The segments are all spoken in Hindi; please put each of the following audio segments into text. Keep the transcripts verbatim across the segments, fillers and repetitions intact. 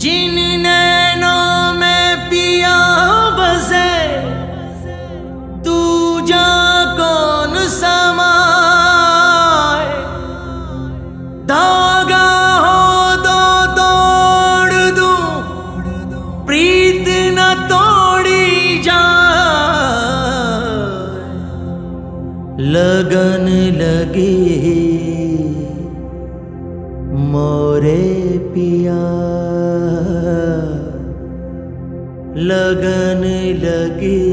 जिन नैनों में पिया बसे तू जा कौन समाए, धागा हो तो तोड़ दूं प्रीत न तोड़ी जाए। लगन लगी मोरे पिया, लगन लगी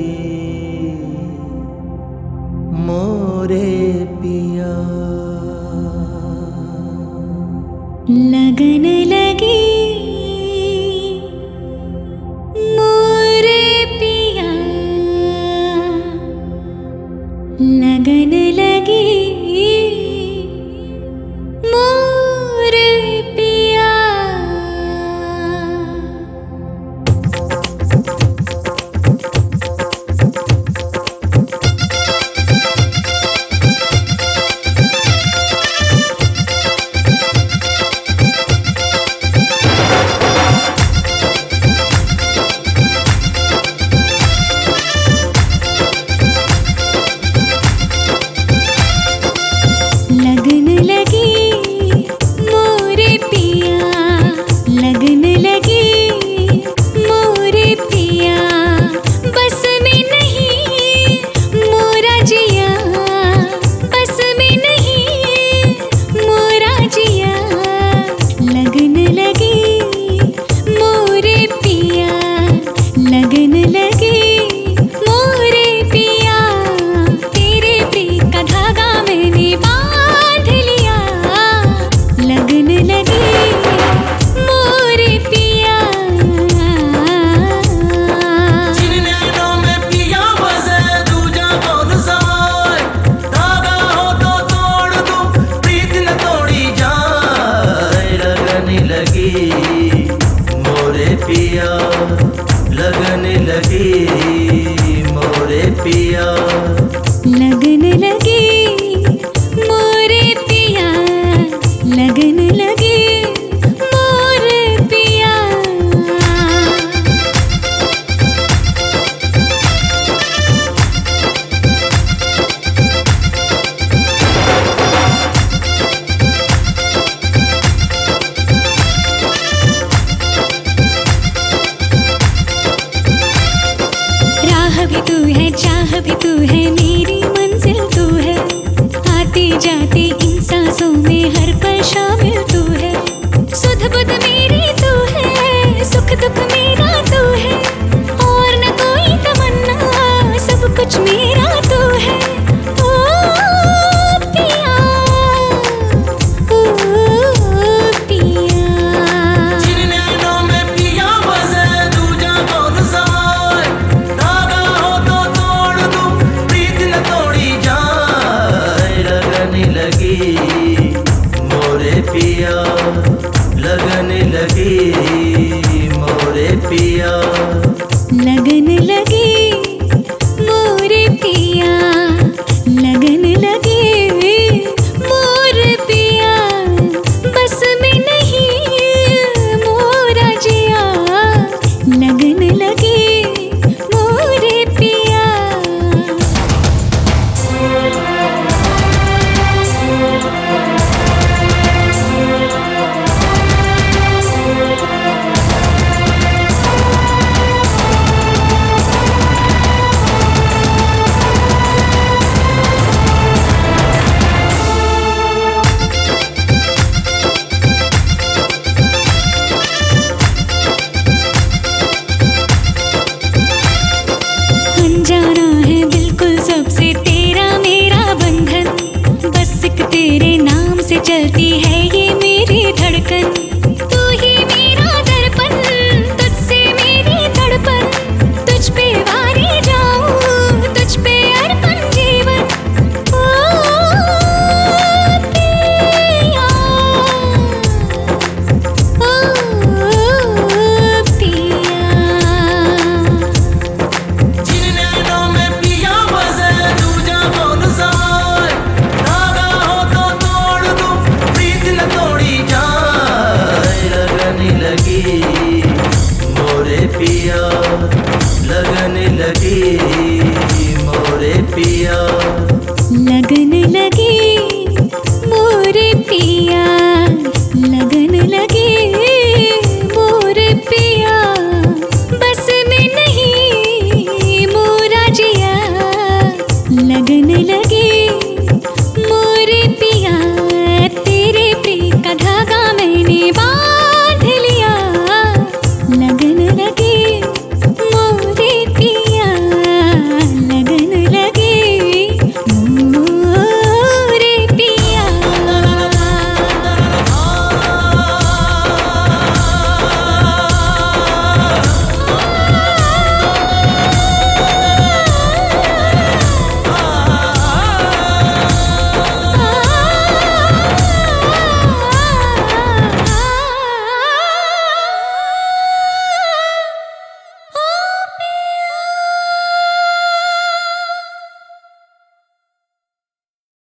मोरे पिया। लगन लगी मोरे पिया, लगन लगी मोरे पिया। लगन लगी मोरे पिया, लगन लगी मोरे पिया। बस में नहीं मोरा जिया, बस में नहीं मोरा जिया। लगन लगी मोरे पिया, लगन लगी मोरे पिया। तेरे प्रीत का धागा मैंने बांध लिया, लगन लगी मोरे पिया। जिन नैनों में पिया बसे तू जा कौन समाए, धागा हो तो तोड़ दूं प्रीत न तोड़ी जाए। लगन लगी मोरे पिया, लगन लगी मोरे पिया। लगन लगी मोरे पिया, लगन लगी मोरे पिया। राह भी तू है, चाह भी तू है, मेरी मंजिल तू है। आते जाते इन सांसों में हर पल शामिल तू है। सुध बुध मेरी तू है, सुख दुख मेरा तू है। और न कोई तमन्ना, सब कुछ मेरा तू है। ओ पिया, ओ पिया। जिन नैनों में पिया बसे तू जा कौन समाए, धागा हो तो तोड़ दूं प्रीत न तोड़ी जाए। लगन लगी मोरे पिया, लगन लगी मोरे पिया।